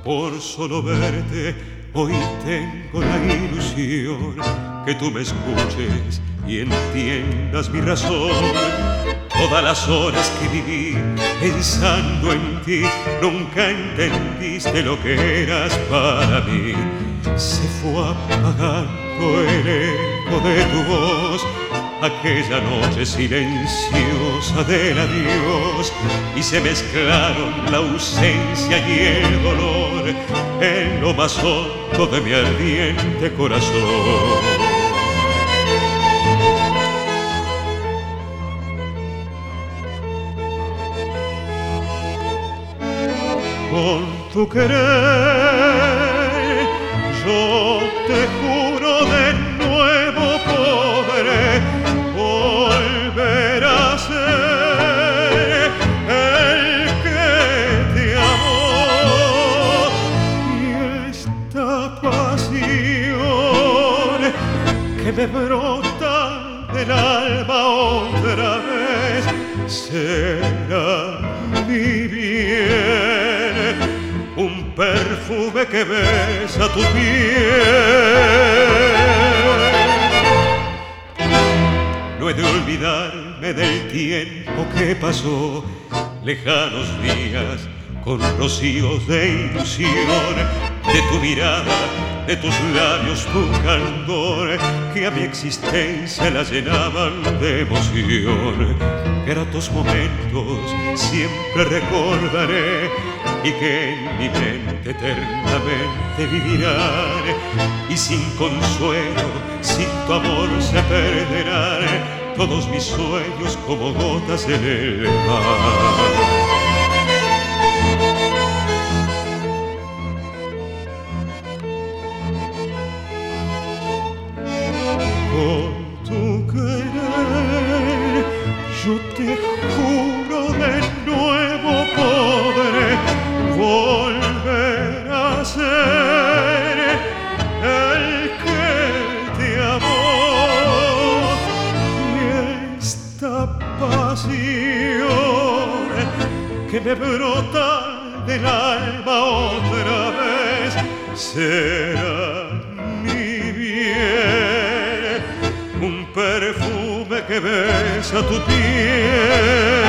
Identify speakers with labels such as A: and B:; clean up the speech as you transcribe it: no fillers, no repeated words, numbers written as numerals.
A: Por solo verte, hoy tengo la ilusión que tú me escuches y entiendas mi razón. Todas las horas que viví pensando en ti, nunca entendiste lo que eras para mí. Se fue apagando el eco de tu voz, aquella noche silenciosa del adiós, y se mezclaron la ausencia y el dolor en lo más hondo de mi ardiente corazón. Con tu querer yo te juro de nuevo podré volver a ser el que te amó, y esta pasión que me brota del alma otra vez será mi bien, un perfume que besa tu piel. No he de olvidarme del tiempo que pasó, lejanos días con rocíos de ilusión, de tu mirada, de tus labios, tu candor, que a mi existencia la llenaban de emoción. Gratos momentos siempre recordaré y que en mi mente eternamente vivirán, y sin consuelo, sin tu amor se perderán todos mis sueños como gotas en el mar. Con tu querer yo te juro de nuevo podré volver a ser el que te amó, y esta pasión que me brota del alma otra vez será mi bien, un perfume que besa tu piel.